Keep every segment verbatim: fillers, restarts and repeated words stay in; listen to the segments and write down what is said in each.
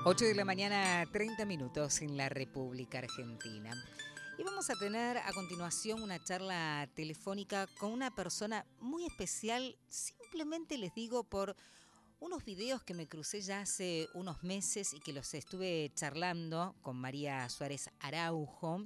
ocho de la mañana, treinta minutos en la República Argentina. Y vamos a tener a continuación una charla telefónica con una persona muy especial, simplemente les digo por unos videos que me crucé ya hace unos meses y que los estuve charlando con María Suárez Araujo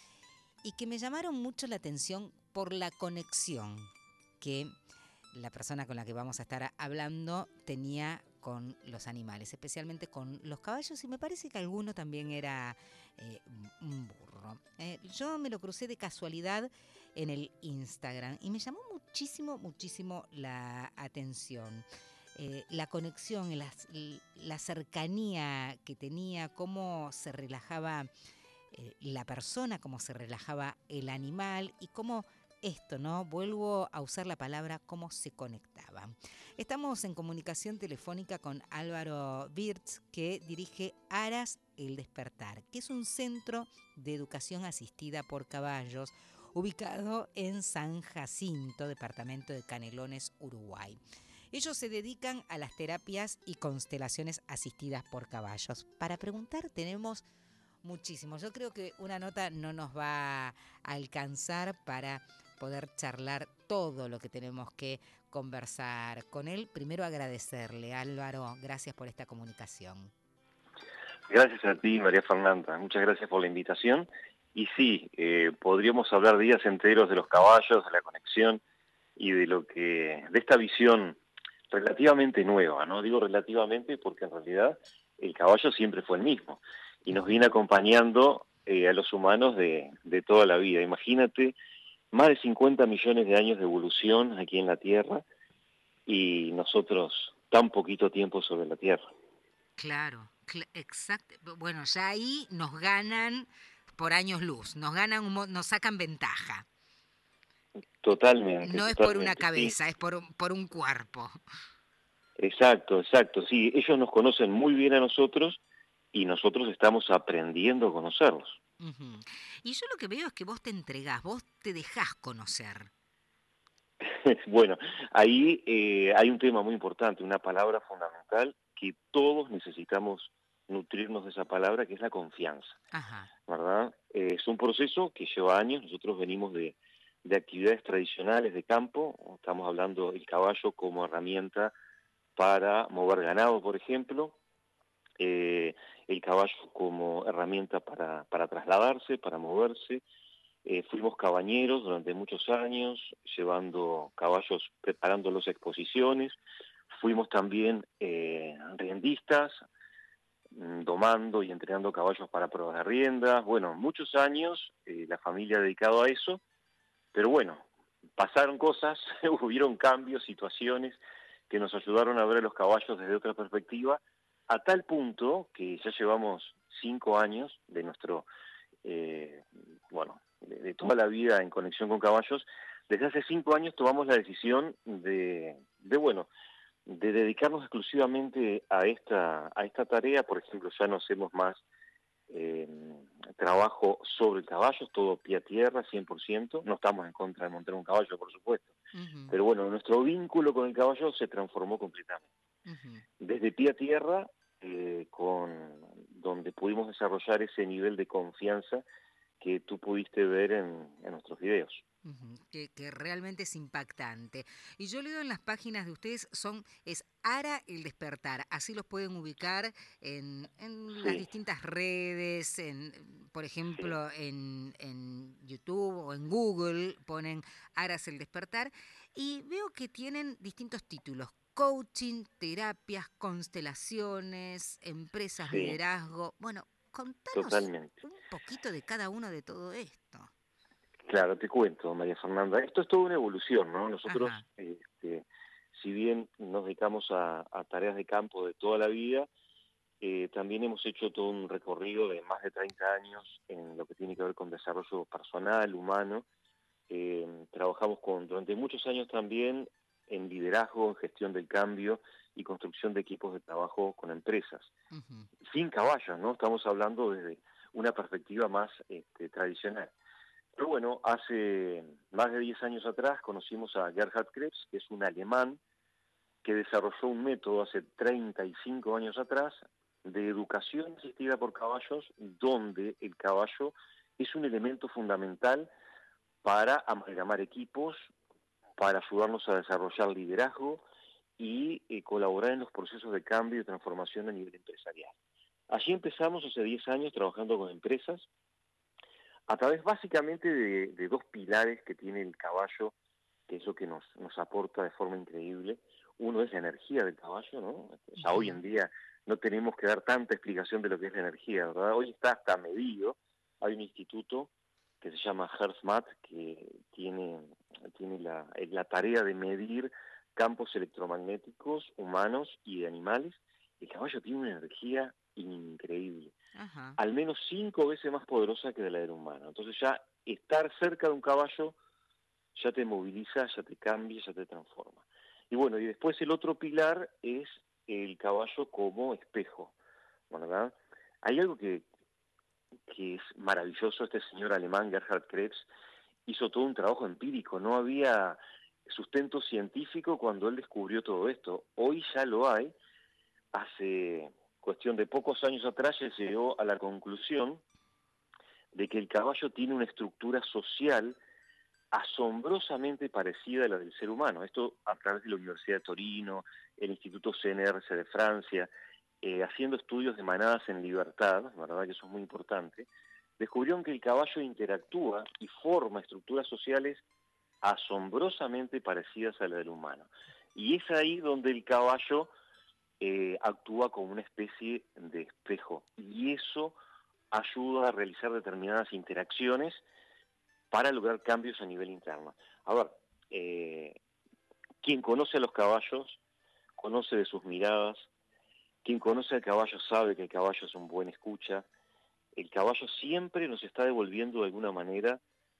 y que me llamaron mucho la atención por la conexión que la persona con la que vamos a estar hablando tenía con los animales, especialmente con los caballos, y me parece que alguno también era eh, un burro. Eh, yo me lo crucé de casualidad en el Instagram y me llamó muchísimo, muchísimo la atención. Eh, la conexión, la, la cercanía que tenía, cómo se relajaba eh, la persona, cómo se relajaba el animal y cómo esto, ¿no? Vuelvo a usar la palabra cómo se conectaba. Estamos en comunicación telefónica con Álvaro Wirtz, que dirige Aras El Despertar, que es un centro de educación asistida por caballos ubicado en San Jacinto, departamento de Canelones, Uruguay. Ellos se dedican a las terapias y constelaciones asistidas por caballos. Para preguntar tenemos muchísimo. Yo creo que una nota no nos va a alcanzar para poder charlar todo lo que tenemos que conversar con él. Primero agradecerle, Álvaro, gracias por esta comunicación. Gracias a ti, María Fernanda. Muchas gracias por la invitación. Y sí, eh, podríamos hablar días enteros de los caballos, de la conexión y de lo que, de esta visión relativamente nueva, ¿no? Digo relativamente porque en realidad el caballo siempre fue el mismo y nos viene acompañando eh, a los humanos de, de toda la vida. Imagínate, más de cincuenta millones de años de evolución aquí en la Tierra y nosotros tan poquito tiempo sobre la Tierra. Claro, cl- exacto. Bueno, ya ahí nos ganan por años luz, nos ganan, un mo- nos sacan ventaja. Totalmente, No es por una totalmente, sí. cabeza, es por un, por un cuerpo. Exacto, exacto, sí, ellos nos conocen muy bien a nosotros y nosotros estamos aprendiendo a conocerlos. Ujú. Y yo lo que veo es que vos te entregás, vos te dejás conocer. Bueno, ahí eh, hay un tema muy importante, una palabra fundamental que todos necesitamos nutrirnos de esa palabra, que es la confianza, Ajá. ¿verdad? Eh, es un proceso que lleva años, nosotros venimos de, de actividades tradicionales de campo, estamos hablando del caballo como herramienta para mover ganado, por ejemplo, eh, el caballo como herramienta para, para trasladarse, para moverse. Eh, fuimos cabañeros durante muchos años, llevando caballos, preparándolos a exposiciones. Fuimos también eh, riendistas, mm, domando y entrenando caballos para pruebas de riendas. Bueno, muchos años eh, la familia dedicado a eso, pero bueno, pasaron cosas, hubieron cambios, situaciones que nos ayudaron a ver a los caballos desde otra perspectiva, a tal punto que ya llevamos cinco años de nuestro, eh, bueno, de, de toda la vida en conexión con caballos. Desde hace cinco años tomamos la decisión de, de bueno, de dedicarnos exclusivamente a esta, a esta tarea. Por ejemplo, ya no hacemos más eh, trabajo sobre el caballo, todo pie a tierra, cien por ciento. No estamos en contra de montar un caballo, por supuesto. Ujú, Pero bueno, nuestro vínculo con el caballo se transformó completamente. ujú. Desde pie a tierra, eh, con, donde pudimos desarrollar ese nivel de confianza que tú pudiste ver en, en nuestros videos. Ujú, que, que realmente es impactante. Y yo leo en las páginas de ustedes, son es Ara el Despertar, así los pueden ubicar en, en las Sí, distintas redes, en, por sí, ejemplo, en, en YouTube o en Google, ponen Aras el Despertar, y veo que tienen distintos títulos. Coaching, terapias, constelaciones, empresas, sí, liderazgo. Bueno, contanos totalmente. un poquito de cada uno de todo esto. Claro, te cuento, María Fernanda. Esto es toda una evolución, ¿no? Nosotros, Ajá. este, si bien nos dedicamos a, a tareas de campo de toda la vida, eh, también hemos hecho todo un recorrido de más de treinta años en lo que tiene que ver con desarrollo personal, humano. Eh, trabajamos con, durante muchos años también en liderazgo, en gestión del cambio y construcción de equipos de trabajo con empresas. Ujú. Sin caballos, ¿no? Estamos hablando desde una perspectiva más este, tradicional. Pero bueno, hace más de diez años atrás conocimos a Gerhard Krebs, que es un alemán que desarrolló un método hace treinta y cinco años atrás de educación asistida por caballos, donde el caballo es un elemento fundamental para amalgamar equipos, para ayudarnos a desarrollar liderazgo y eh, colaborar en los procesos de cambio y transformación a nivel empresarial. Allí empezamos hace diez años trabajando con empresas, a través básicamente de, de dos pilares que tiene el caballo, que es lo que nos, nos aporta de forma increíble. Uno es la energía del caballo, ¿no? O sea, hoy en día no tenemos que dar tanta explicación de lo que es la energía, ¿verdad? Hoy está hasta medido. Hay un instituto que se llama HearthMath, que tiene, tiene la, la tarea de medir campos electromagnéticos humanos y de animales. El caballo tiene una energía increíble, Ajá. al menos cinco veces más poderosa que la del humano. Entonces ya estar cerca de un caballo ya te moviliza, ya te cambia, ya te transforma. Y bueno, y después el otro pilar es el caballo como espejo, ¿verdad? Hay algo que, que es maravilloso. Este señor alemán, Gerhard Krebs, hizo todo un trabajo empírico. No había sustento científico cuando él descubrió todo esto. Hoy ya lo hay. Hace cuestión de pocos años atrás él llegó a la conclusión de que el caballo tiene una estructura social asombrosamente parecida a la del ser humano. Esto a través de la Universidad de Torino, el Instituto C N R S de Francia, eh, haciendo estudios de manadas en libertad, ¿verdad? Que eso es muy importante, descubrieron que el caballo interactúa y forma estructuras sociales asombrosamente parecidas a la del humano. Y es ahí donde el caballo eh, actúa como una especie de espejo, y eso ayuda a realizar determinadas interacciones para lograr cambios a nivel interno. A ver, eh, quien conoce a los caballos, conoce de sus miradas. Quien conoce al caballo sabe que el caballo es un buen escucha. El caballo siempre nos está devolviendo de alguna manera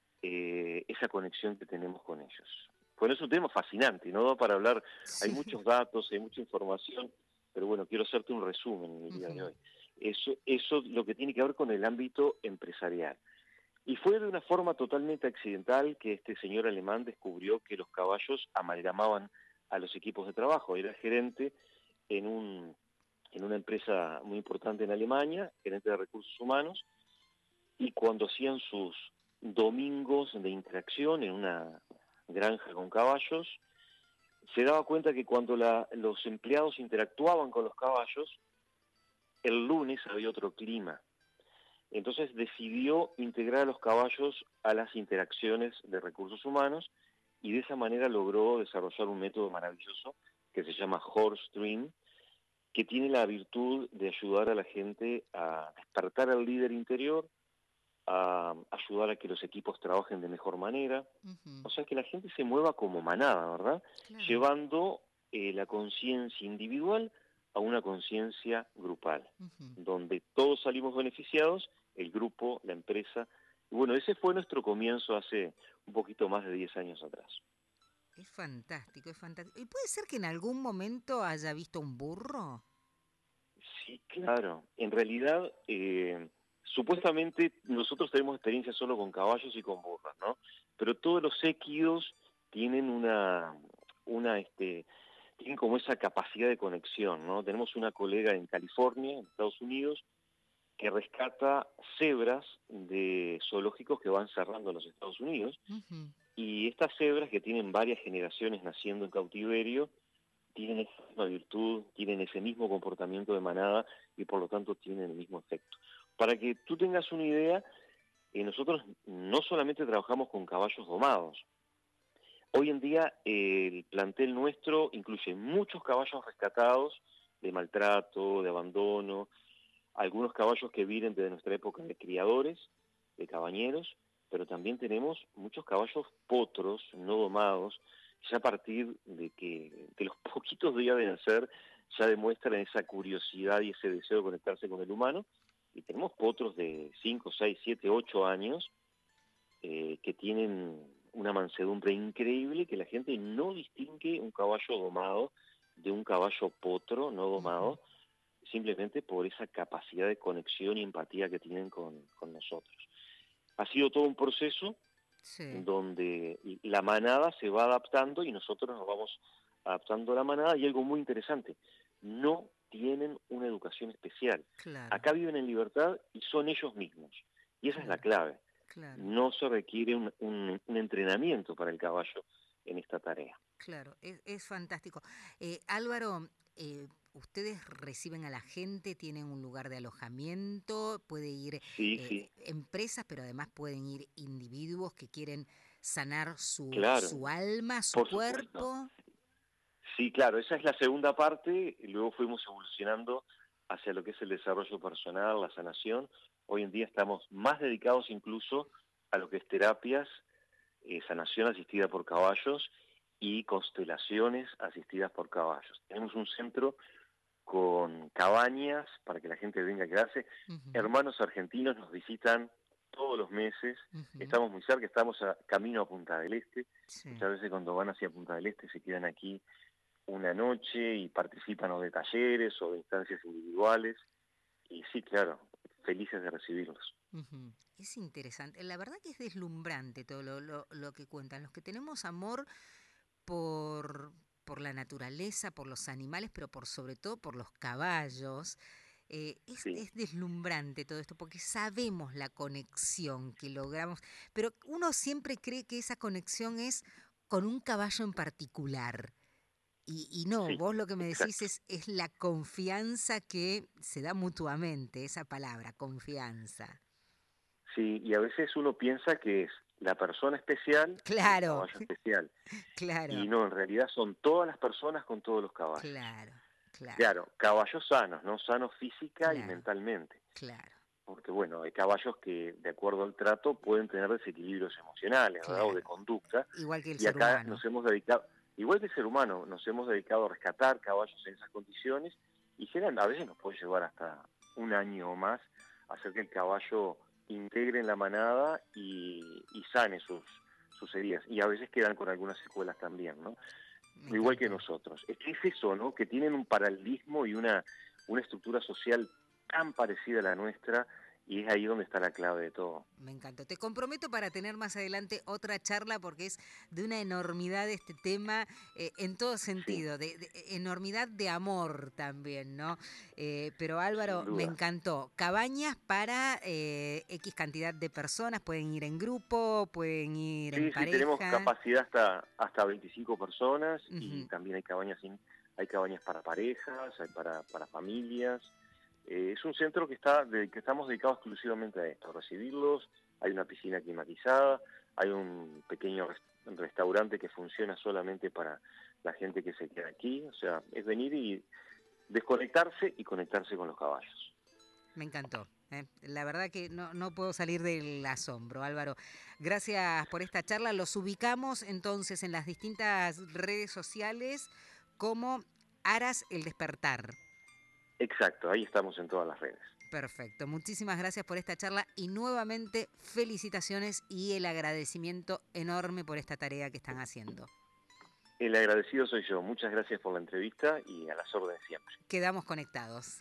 eh, esa conexión que tenemos con ellos. Bueno, es un tema fascinante, no da para hablar, hay Sí. muchos datos, hay mucha información, pero bueno, quiero hacerte un resumen en el día de Ujú. hoy. Eso, eso es lo que tiene que ver con el ámbito empresarial. Y fue de una forma totalmente accidental que este señor alemán descubrió que los caballos amalgamaban a los equipos de trabajo. Era gerente en, un, en una empresa muy importante en Alemania, gerente de recursos humanos, y cuando hacían sus domingos de interacción en una granja con caballos, se daba cuenta que cuando la, los empleados interactuaban con los caballos, el lunes había otro clima. Entonces decidió integrar a los caballos a las interacciones de recursos humanos, y de esa manera logró desarrollar un método maravilloso que se llama Horse Dream, que tiene la virtud de ayudar a la gente a despertar al líder interior, a ayudar a que los equipos trabajen de mejor manera, Ujú. o sea, que la gente se mueva como manada, ¿verdad? Claro. Llevando eh, la conciencia individual a una conciencia grupal, Ujú. donde todos salimos beneficiados, el grupo, la empresa. Y bueno, ese fue nuestro comienzo hace un poquito más de diez años atrás. Es fantástico, es fantástico. ¿Y puede ser que en algún momento haya visto un burro? Sí, claro. En realidad, eh, supuestamente nosotros tenemos experiencia solo con caballos y con burras, ¿no? Pero todos los equidos tienen una, una, este, tienen como esa capacidad de conexión, ¿no? Tenemos una colega en California, en Estados Unidos, que rescata cebras de zoológicos que van cerrando en los Estados Unidos, Ujú. y estas cebras, que tienen varias generaciones naciendo en cautiverio, tienen esa misma virtud, tienen ese mismo comportamiento de manada, y por lo tanto tienen el mismo efecto. Para que tú tengas una idea, eh, nosotros no solamente trabajamos con caballos domados. Hoy en día eh, el plantel nuestro incluye muchos caballos rescatados de maltrato, de abandono, algunos caballos que vienen de nuestra época de criadores, de cabañeros, pero también tenemos muchos caballos potros, no domados, ya a partir de que de los poquitos días de nacer ya demuestran esa curiosidad y ese deseo de conectarse con el humano, y tenemos potros de cinco, seis, siete, ocho años eh, que tienen una mansedumbre increíble, que la gente no distingue un caballo domado de un caballo potro no Ujú. domado, simplemente por esa capacidad de conexión y empatía que tienen con, con nosotros. Ha sido todo un proceso Sí. donde la manada se va adaptando y nosotros nos vamos adaptando a la manada, y algo muy interesante, no tienen una educación especial. Claro, Acá viven en libertad y son ellos mismos. Y esa es la claro, clave. claro, No se requiere un, un- un entrenamiento para el caballo en esta tarea. claro. Es, es fantástico. Eh, Álvaro, eh, ¿ustedes reciben a la gente? ¿Tienen un lugar de alojamiento? ¿Puede ir Sí, eh, sí, empresas, pero además pueden ir individuos que quieren sanar su, claro, su alma, su por supuesto. cuerpo? Sí, claro, esa es la segunda parte, y luego fuimos evolucionando hacia lo que es el desarrollo personal, la sanación. Hoy en día estamos más dedicados incluso a lo que es terapias, eh, sanación asistida por caballos y constelaciones asistidas por caballos. Tenemos un centro con cabañas para que la gente venga a quedarse. Ujú, Hermanos argentinos nos visitan todos los meses, ujú, estamos muy cerca, estamos a, camino a Punta del Este. sí. Muchas veces cuando van hacia Punta del Este se quedan aquí una noche y participan o de talleres o de instancias individuales. Y sí, claro, felices de recibirlos. Ujú. Es interesante. La verdad que es deslumbrante todo lo, lo, lo que cuentan. Los que tenemos amor por, por la naturaleza, por los animales, pero por sobre todo por los caballos. Eh, es, Sí, es deslumbrante todo esto porque sabemos la conexión que logramos, pero uno siempre cree que esa conexión es con un caballo en particular. Y, y no, sí, vos lo que me decís exacto. es, es la confianza que se da mutuamente, esa palabra, confianza. Sí, y a veces uno piensa que es la persona especial y el Claro, caballo especial. claro, Y no, en realidad son todas las personas con todos los caballos. claro, claro, Claro, caballos sanos, ¿no? Sanos física y claro, mentalmente. claro, Porque bueno, hay caballos que de acuerdo al trato pueden tener desequilibrios emocionales, ¿verdad? O de claro. conducta. Igual que el Y ser acá humano. nos hemos dedicado, igual que el ser humano, nos hemos dedicado a rescatar caballos en esas condiciones y generan- a veces nos puede llevar hasta un año o más hacer que el caballo integre en la manada y, y sane sus, sus heridas. Y a veces quedan con algunas secuelas también, ¿no? Me Igual que encantó. nosotros. Es que es eso, ¿no? Que tienen un paralelismo y una, una estructura social tan parecida a la nuestra, y es ahí donde está la clave de todo. Me encantó. Te comprometo para tener más adelante otra charla porque es de una enormidad este tema eh, en todo Sí, sentido, de, de enormidad de amor también, ¿no? Eh, pero sin Álvaro, me duda. encantó. Cabañas para eh, X cantidad de personas, pueden ir en grupo, pueden ir en Sí, sí, tenemos pareja. capacidad hasta hasta veinticinco personas y Ujú. también hay cabañas sin, hay cabañas para parejas, hay para, para familias. Eh, es un centro que está de, que estamos dedicados exclusivamente a esto, a recibirlos. Hay una piscina climatizada, hay un pequeño res- restaurante que funciona solamente para la gente que se queda aquí. O sea, es venir y desconectarse y conectarse con los caballos. Me encantó. ¿eh? La verdad que no, no puedo salir del asombro, Álvaro. Gracias por esta charla. Los ubicamos entonces en las distintas redes sociales como Aras el Despertar. Exacto, ahí estamos en todas las redes. Perfecto. Muchísimas gracias por esta charla y nuevamente felicitaciones y el agradecimiento enorme por esta tarea que están haciendo. El agradecido soy yo. Muchas gracias por la entrevista y a las órdenes siempre. Quedamos conectados.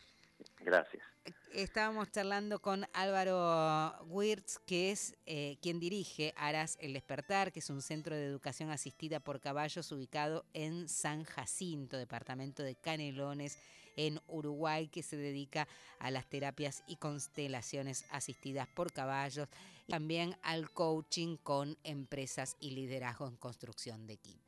Gracias. Estábamos charlando con Álvaro Wirtz, que es eh, quien dirige Aras El Despertar, que es un centro de educación asistida por caballos ubicado en San Jacinto, departamento de Canelones, en Uruguay, que se dedica a las terapias y constelaciones asistidas por caballos, y también al coaching con empresas y liderazgo en construcción de equipo.